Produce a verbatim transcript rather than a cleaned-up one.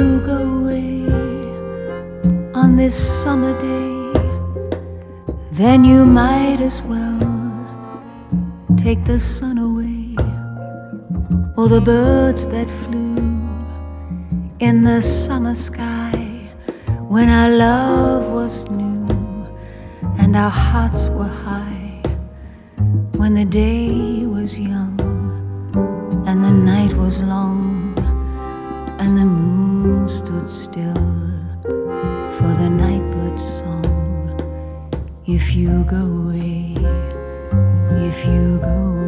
you go away on this summer day, then you might as well take the sun away, or the birds that flew in the summer sky when our love was new and our hearts were high, when the day was young and the night was long and the moon stood still for the nightbird's song. If you go away, if you go away,